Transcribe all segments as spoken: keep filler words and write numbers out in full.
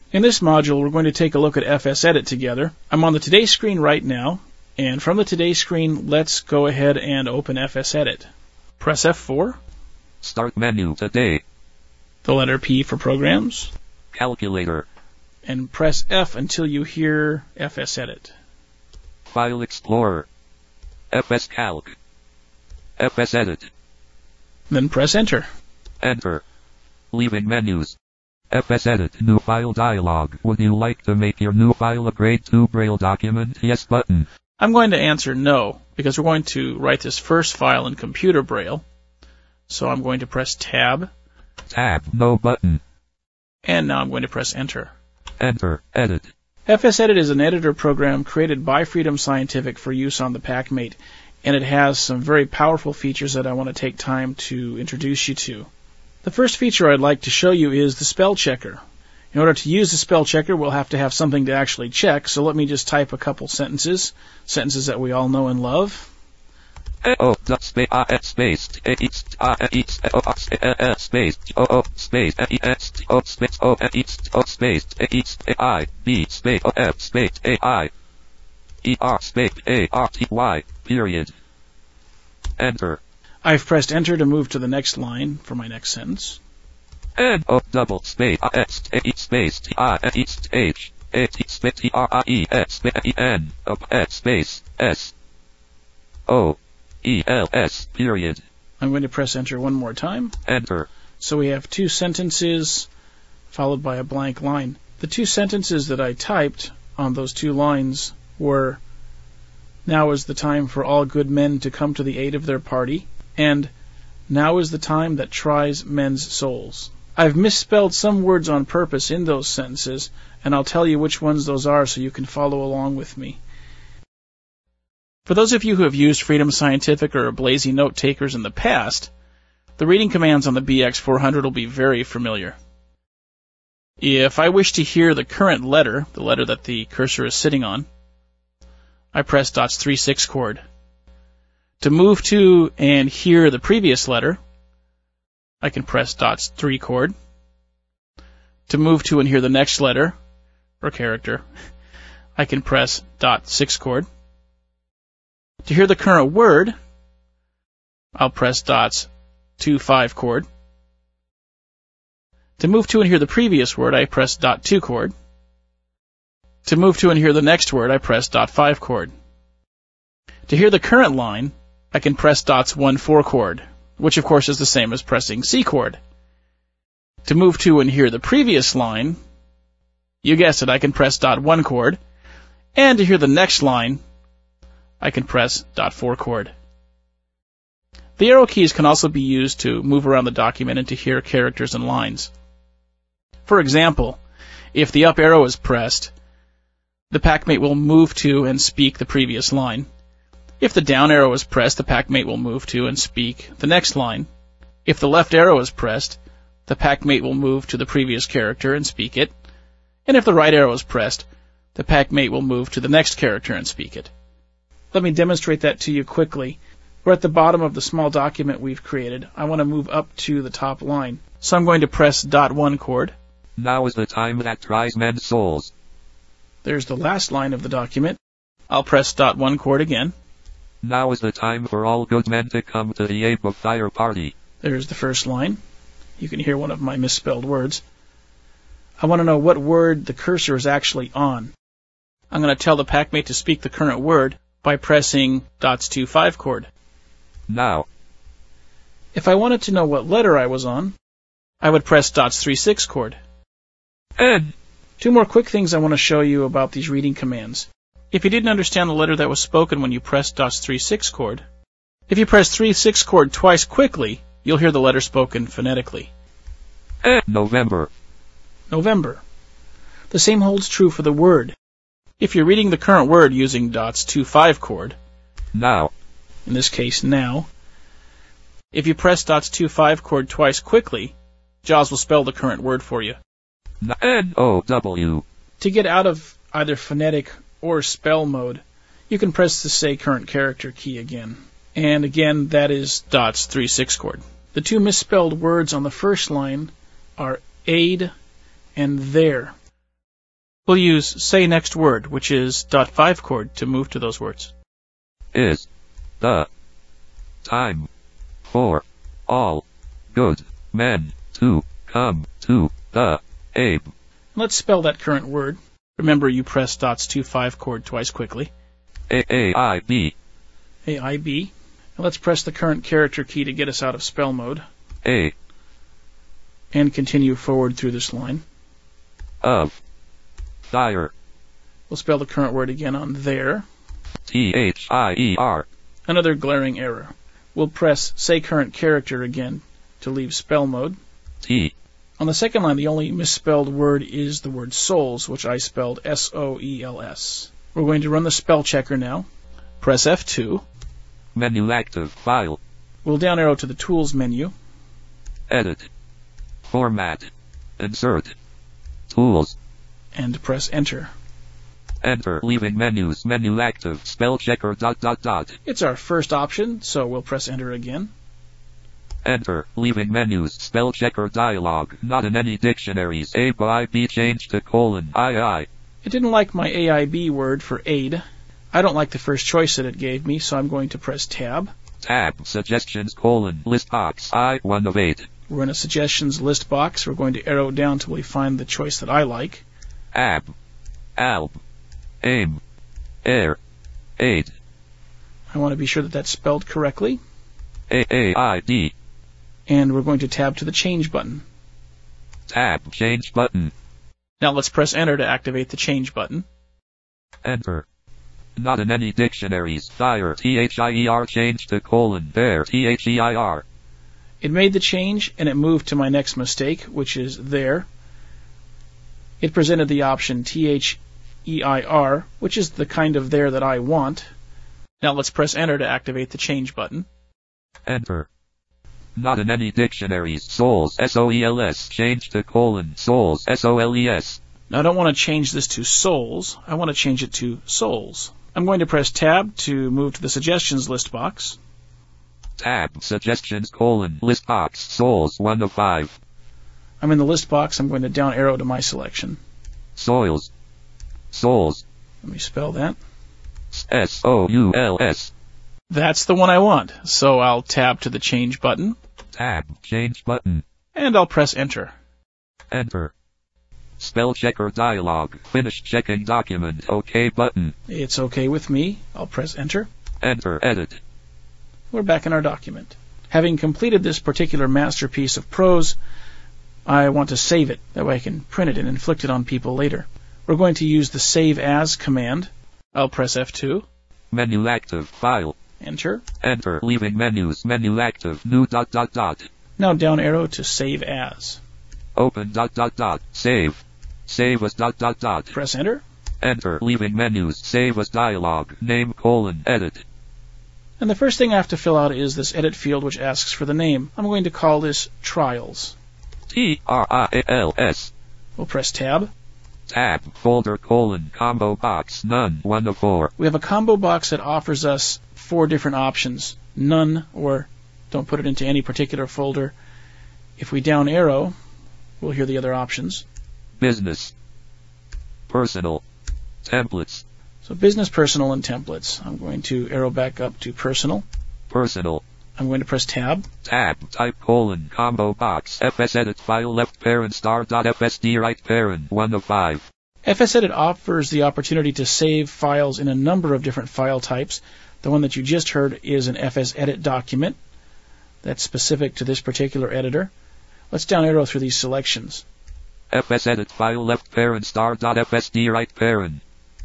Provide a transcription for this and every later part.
In this module, we're going to take a look at F S Edit together. I'm on the Today screen right now, and from the Today screen, let's go ahead and open F S Edit. Press F four. Start menu, Today. The letter P for Programs. Calculator. And press F until you hear F S Edit. File Explorer. F S Calc. F S Edit. Then press Enter. Enter. Leaving menus. F S Edit New File dialog. Would you like to make your new file a grade two Braille document? Yes button. I'm going to answer no, because we're going to write this first file in computer Braille. So I'm going to press Tab. Tab, no button. And now I'm going to press Enter. Enter, Edit. F S Edit is an editor program created by Freedom Scientific for use on the PacMate, and it has some very powerful features that I want to take time to introduce you to. The first feature I'd like to show you is the spell checker. In order to use the spell checker, we'll have to have something to actually check, so let me just type a couple sentences, sentences that we all know and love. Oh, space, space, space, oh, space, oh, space, oh, space, oh, space, I, B, space, oh, F, space, A, I, E, R, space, A, R, T, Y, period. Enter. I've pressed Enter to move to the next line for my next sentence. N, O, double, space, S, A, space, T, I, H, H, A, T, space, T, R, I, E, S, space, E, N, up, S, space, S, O, E, L, S, period. I'm going to press Enter one more time. Enter. So we have two sentences followed by a blank line. The two sentences that I typed on those two lines were, "Now is the time for all good men to come to the aid of their party," and "Now is the time that tries men's souls." I've misspelled some words on purpose in those sentences, and I'll tell you which ones those are so you can follow along with me. For those of you who have used Freedom Scientific or Blazy Note Takers in the past, the reading commands on the B X four hundred will be very familiar. If I wish to hear the current letter, the letter that the cursor is sitting on, I press dot's three six chord. To move to and hear the previous letter, I can press dot's three chord. To move to and hear the next letter, or character, I can press dot six chord. To hear the current word, I'll press dot's two five chord. To move to and hear the previous word, I press dot two chord. To move to and hear the next word, I press dot five chord. To hear the current line, I can press dot's one four chord, which of course is the same as pressing C chord. To move to and hear the previous line, you guessed it, I can press dot one chord. And to hear the next line, I can press dot four chord. The arrow keys can also be used to move around the document and to hear characters and lines. For example, if the up arrow is pressed, the PacMate will move to and speak the previous line. If the down arrow is pressed, the PacMate will move to and speak the next line. If the left arrow is pressed, the PacMate will move to the previous character and speak it. And if the right arrow is pressed, the PacMate will move to the next character and speak it. Let me demonstrate that to you quickly. We're at the bottom of the small document we've created. I want to move up to the top line. So I'm going to press dot one chord. Now is the time that tries men's souls. There's the last line of the document. I'll press dot one chord again. Now is the time for all good men to come to the aid of their party. There's the first line. You can hear one of my misspelled words. I want to know what word the cursor is actually on. I'm going to tell the PacMate to speak the current word by pressing dot's two five chord. Now. If I wanted to know what letter I was on, I would press dot's three six chord. N. Two more quick things I want to show you about these reading commands. If you didn't understand the letter that was spoken when you pressed dot's three six chord, if you press three six chord twice quickly, you'll hear the letter spoken phonetically. N. November. November. The same holds true for the word. If you're reading the current word using dot's two five chord, now, in this case now, if you press dot's two five chord twice quickly, JAWS will spell the current word for you. N O W. To get out of either phonetic or spell mode, you can press the Say Current Character key again. And again, that is dot's three six chord. The two misspelled words on the first line are aid and there. We'll use say next word, which is dot five chord, to move to those words. Is the time for all good men to come to the aid? Let's spell that current word. Remember, you press dot's two five chord twice quickly. A A I B. A I B. And let's press the current character key to get us out of spell mode. A. And continue forward through this line. Of. Dire. We'll spell the current word again on there. T H I E R. Another glaring error. We'll press say current character again to leave spell mode. T. On the second line, the only misspelled word is the word souls, which I spelled S O E L S. We're going to run the spell checker now. Press F two. Menu active. File. We'll down arrow to the Tools menu. Edit. Format. Insert. Tools. And press Enter. Enter. Leaving menus. Menu active. Spell checker. Dot dot dot. It's our first option, so we'll press Enter again. Enter. Leaving menus. Spell checker dialog. Not in any dictionaries. A by B changed to colon. I I. It didn't like my A I B word for aid. I don't like the first choice that it gave me, so I'm going to press Tab. Tab. Suggestions colon. List box. I one of eight. We're in a suggestions list box. We're going to arrow down till we find the choice that I like. Ab. Alb. Aim. Air. Aid. I want to be sure that that's spelled correctly. A A I D. And we're going to tab to the Change button. Tab. Change button. Now let's press Enter to activate the Change button. Enter. Not in any dictionaries. Dire. T H I E R changed to colon. There. T H E I R. It made the change, and it moved to my next mistake, which is there. It presented the option T H E I R, which is the kind of there that I want. Now let's press Enter to activate the Change button. Enter. Not in any dictionaries. Souls. S O E L S changed to colon. Souls. S O L E S. Now I don't want to change this to souls. I want to change it to souls. I'm going to press Tab to move to the Suggestions list box. Tab. Suggestions colon. List box. Souls. one of five. I'm in the list box. I'm going to down arrow to my selection. Soils. Souls. Let me spell that. S O U L S. That's the one I want. So I'll tab to the Change button. Tab. Change button. And I'll press Enter. Enter. Spell checker dialog. Finish checking document. OK button. It's OK with me. I'll press Enter. Enter. Edit. We're back in our document. Having completed this particular masterpiece of prose, I want to save it. That way I can print it and inflict it on people later. We're going to use the Save As command. I'll press F two. Menu active. File. Enter. Enter. Leaving menus. Menu active. New dot dot dot. Now down arrow to Save As. Open dot dot dot. Save. Save as dot dot dot. Press Enter. Enter. Leaving menus. Save as dialog. Name colon. Edit. And the first thing I have to fill out is this edit field, which asks for the name. I'm going to call this Trials. T R I A L S. We'll press Tab. Tab. Folder colon. Combo box. None. one of four. We have a combo box that offers us four different options. None, or don't put it into any particular folder. If we down arrow, we'll hear the other options. Business. Personal. Templates. So business, personal, and templates. I'm going to arrow back up to personal. Personal. I'm going to press Tab. Tab. Type colon. Combo box. Fsedit file left parent star dot fsd right parent. one of five. Fsedit offers the opportunity to save files in a number of different file types. The one that you just heard is an fsedit document. That's specific to this particular editor. Let's down arrow through these selections. Fsedit file left parent star dot fsd right parent.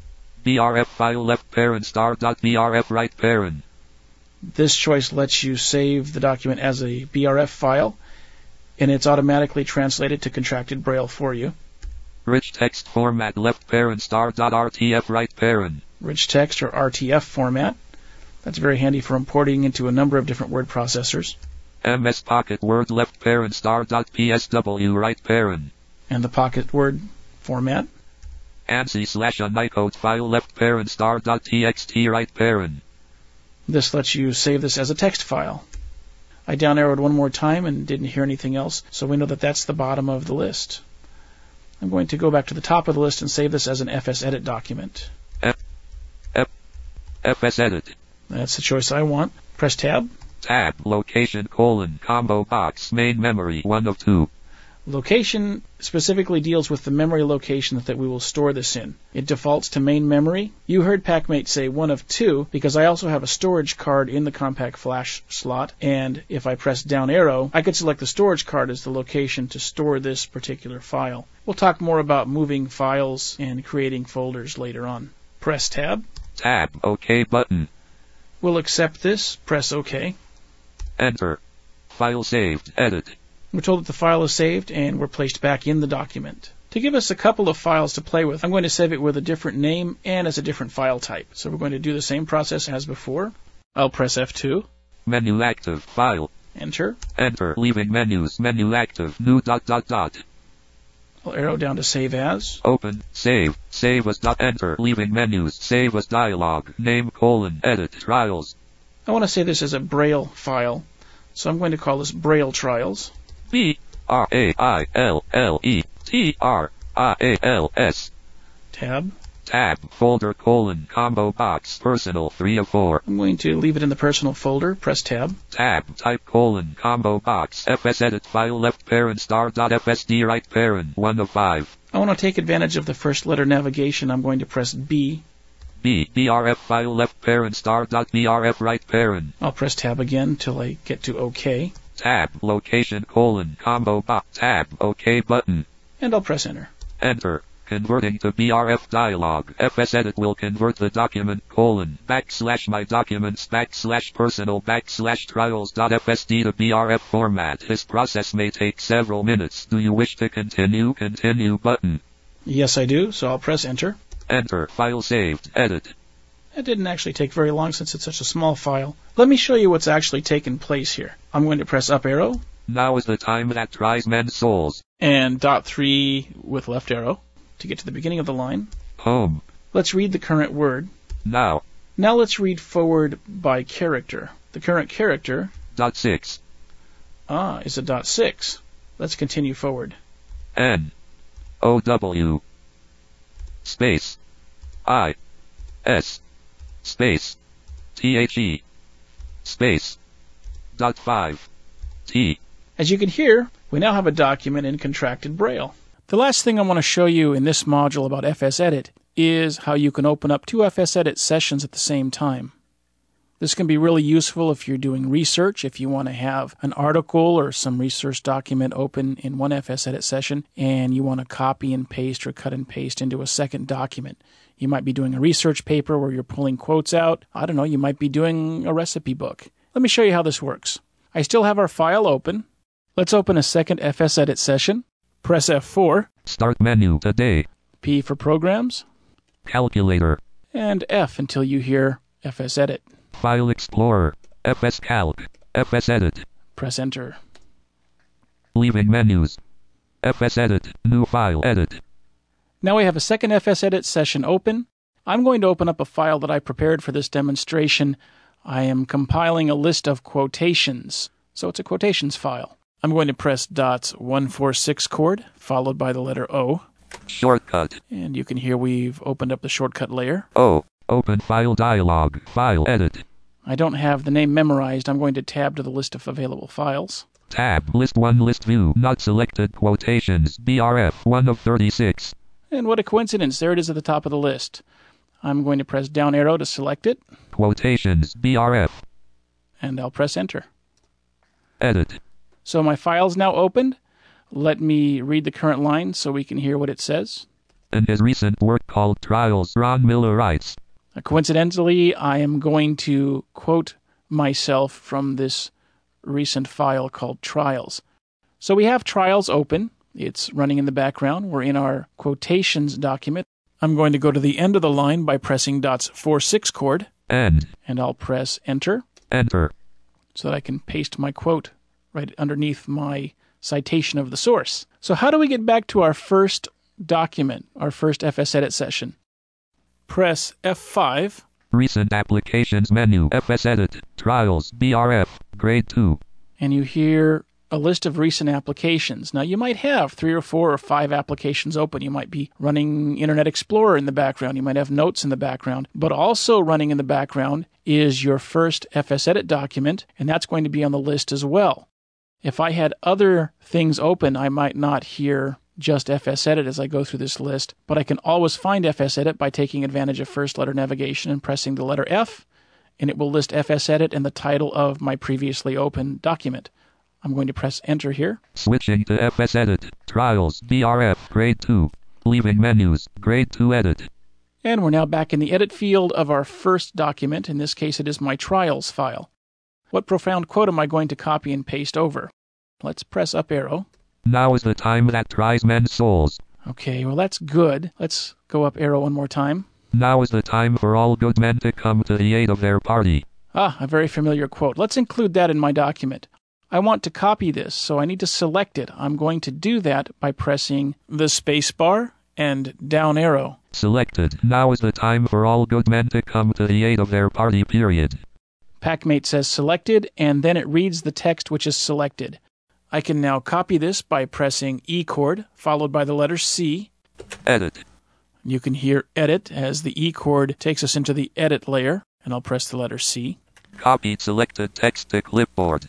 brf file left parent star dot brf right parent. This choice lets you save the document as a B R F file, and it's automatically translated to contracted Braille for you. Rich text format left parent star dot R T F right parent. Rich text or R T F format. That's very handy for importing into a number of different word processors. M S Pocket Word left parent star dot P S W right parent. And the Pocket Word format. ANSI slash unicode file left parent star dot T X T right parent. This lets you save this as a text file. I down arrowed one more time and didn't hear anything else, so we know that that's the bottom of the list. I'm going to go back to the top of the list and save this as an fsedit document. F, F, fsedit. That's the choice I want. Press Tab. Tab, location, colon, combo box, main memory, one of two. Location specifically deals with the memory location that we will store this in. It defaults to main memory. You heard PackMate say one of two because I also have a storage card in the compact flash slot, and if I press down arrow, I could select the storage card as the location to store this particular file. We'll talk more about moving files and creating folders later on. Press Tab. Tab, OK button. We'll accept this. Press OK. Enter. File saved. Edit. We're told that the file is saved and we're placed back in the document. To give us a couple of files to play with, I'm going to save it with a different name and as a different file type. So we're going to do the same process as before. I'll press F two. Menu active. File. Enter. Enter. Leaving menus. Menu active. New dot dot dot. I'll arrow down to save as. Open. Save. Save as dot. Enter. Leaving menus. Save as dialog. Name colon. Edit. Trials. I want to save this as a Braille file. So I'm going to call this Braille Trials. B R A I L L E T R I A L S. Tab. Tab. Folder colon combo box personal three of four. I'm going to leave it in the personal folder. Press Tab. Tab. Type colon combo box fsedit file left parent star dot fsd right parent one of five. I want to take advantage of the first letter navigation. I'm going to press B. B. brf file left parent star dot brf right parent. I'll press Tab again till I get to OK. Tab. Location colon combo box. Tab. OK button. And I'll press Enter. Enter. Converting to B R F dialog. Fsedit will convert the document colon backslash my documents backslash personal backslash trials dot fsd to B R F format. This process may take several minutes. Do you wish to continue? Continue button. Yes, I do. So I'll press Enter. Enter. File saved. Edit. It didn't actually take very long since it's such a small file. Let me show you what's actually taken place here. I'm going to press up arrow. Now is the time that tries men's souls. And dot three with left arrow to get to the beginning of the line. Home. Let's read the current word. Now. Now let's read forward by character. The current character. Dot six. Ah, is a dot six. Let's continue forward. N. O W. Space. I. S. Space. T H E. Space. Dot five. T. As you can hear, we now have a document in contracted Braille. The last thing I want to show you in this module about FSEdit is how you can open up two FSEdit sessions at the same time. This can be really useful if you're doing research, if you want to have an article or some research document open in one FSEdit session and you want to copy and paste or cut and paste into a second document. You might be doing a research paper where you're pulling quotes out. I don't know, you might be doing a recipe book. Let me show you how this works. I still have our file open. Let's open a second FSEdit session. Press F four. Start menu today. P for programs. Calculator. And F until you hear FSEdit. File Explorer. FSCalc. FSEdit. Press Enter. Leaving menus. FSEdit. New file. Edit. Now we have a second FSEdit session open. I'm going to open up a file that I prepared for this demonstration. I am compiling a list of quotations. So it's a quotations file. I'm going to press dots one four six chord, followed by the letter O. Shortcut. And you can hear we've opened up the shortcut layer. O. Open file dialog. File edit. I don't have the name memorized. I'm going to tab to the list of available files. Tab. List one. List view. Not selected. Quotations. B R F. one of thirty-six. And what a coincidence. There it is at the top of the list. I'm going to press down arrow to select it. Quotations. B R F. And I'll press Enter. Edit. So my file's now opened. Let me read the current line so we can hear what it says. In his recent work called Trials, Ron Miller writes, uh, coincidentally, I am going to quote myself from this recent file called Trials. So we have Trials open. It's running in the background. We're in our quotations document. I'm going to go to the end of the line by pressing dots four six chord. End. And I'll press Enter. Enter. So that I can paste my quote right underneath my citation of the source. So how do we get back to our first document, our first FSEdit session? Press F five. Recent applications menu. FSEdit. Trials. B R F. Grade two. And you hear a list of recent applications. Now, you might have three or four or five applications open. You might be running Internet Explorer in the background. You might have notes in the background. But also running in the background is your first FSEdit document, and that's going to be on the list as well. If I had other things open, I might not hear just FSEdit as I go through this list, but I can always find FSEdit by taking advantage of first letter navigation and pressing the letter F, and it will list FSEdit and the title of my previously open document. I'm going to press Enter here. Switching to FSEdit. Trials. B R F. Grade two. Leaving menus. Grade two Edit. And we're now back in the Edit field of our first document. In this case, it is my Trials file. What profound quote am I going to copy and paste over? Let's press up arrow. Now is the time that tries men's souls. Okay, well that's good. Let's go up arrow one more time. Now is the time for all good men to come to the aid of their party. Ah, a very familiar quote. Let's include that in my document. I want to copy this, so I need to select it. I'm going to do that by pressing the space bar and down arrow. Selected. Now is the time for all good men to come to the aid of their party, period. PackMate says selected, and then it reads the text which is selected. I can now copy this by pressing E chord, followed by the letter C. Edit. You can hear edit as the E chord takes us into the edit layer, and I'll press the letter C. Copied selected text to clipboard.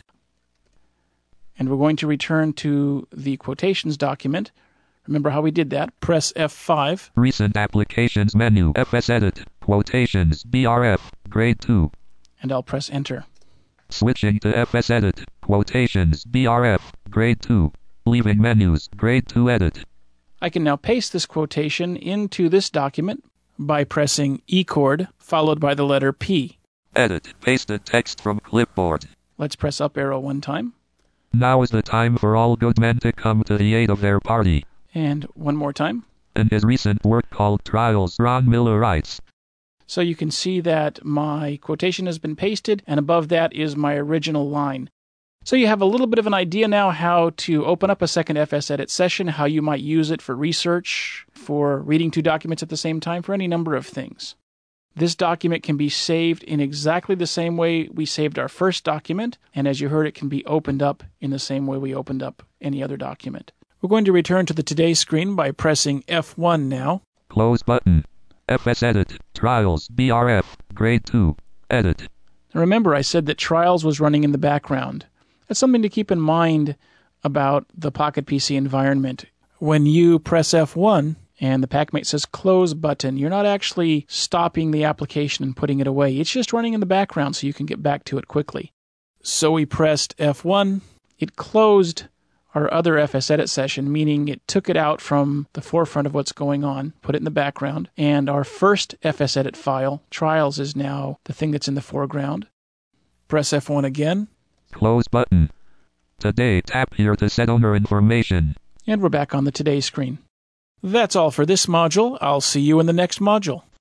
And we're going to return to the quotations document. Remember how we did that. Press F five. Recent applications menu. FSEdit. Quotations. B R F. Grade two. And I'll press Enter. Switching to FSEdit. Quotations. B R F. Grade two. Leaving menus. Grade two Edit. I can now paste this quotation into this document by pressing E chord, followed by the letter P. Edit. Pasted text from clipboard. Let's press up arrow one time. Now is the time for all good men to come to the aid of their party. And one more time. In his recent work called Trials, Ron Miller writes. So you can see that my quotation has been pasted, and above that is my original line. So you have a little bit of an idea now how to open up a second FSEdit session, how you might use it for research, for reading two documents at the same time, for any number of things. This document can be saved in exactly the same way we saved our first document, and as you heard, it can be opened up in the same way we opened up any other document. We're going to return to the Today screen by pressing F one now. Close button. FSEdit. Trials. B R F. Grade two. Edit. Remember, I said that Trials was running in the background. That's something to keep in mind about the Pocket P C environment. When you press F one and the PackMate says Close button, you're not actually stopping the application and putting it away. It's just running in the background so you can get back to it quickly. So we pressed F one. It closed our other FSEdit session, meaning it took it out from the forefront of what's going on, put it in the background, and our first FSEdit file, Trials, is now the thing that's in the foreground. Press F one again. Close button. Today, tap here to set owner information. And we're back on the Today screen. That's all for this module. I'll see you in the next module.